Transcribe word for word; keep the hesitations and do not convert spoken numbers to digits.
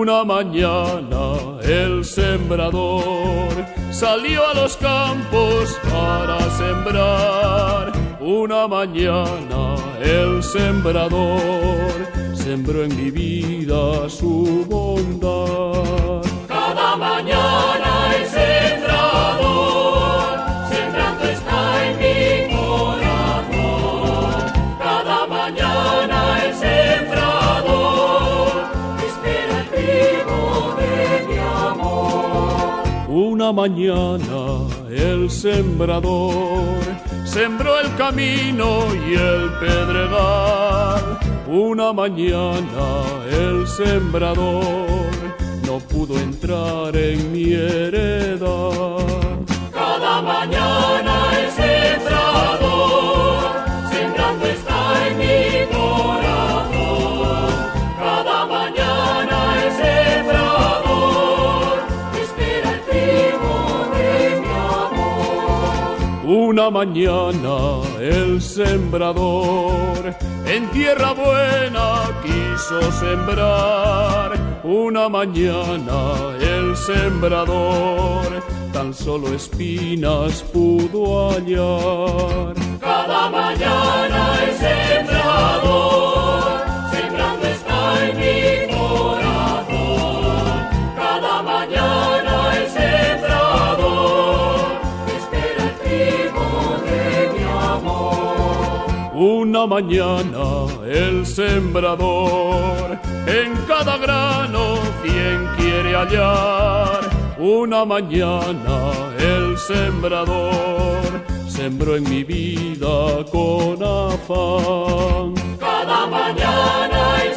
Una mañana el sembrador salió a los campos para sembrar. Una mañana el sembrador sembró en mi vida su bondad. Cada mañana el sembrador sembrando está en mi corazón. Cada mañana el sembrador espera el trigo de mi amor. Una mañana el sembrador sembró el camino y el pedregal. Una mañana el sembrador no pudo entrar en mi heredad. Cada mañana el sembrador sembrando está en mi corazón. Cada mañana el sembrador espera el trigo de mi amor. Una mañana el sembrador en tierra buena quiso sembrar. Una mañana el sembrador tan solo espinas pudo hallar. Cada mañana el sembrador sembrando está en mi corazón. Cada mañana el sembrador espera el trigo de mi amor. Una mañana el sembrador en cada grano bien quiere hallar. Una mañana el sembrador sembró en mi vida con afán. Cada mañana el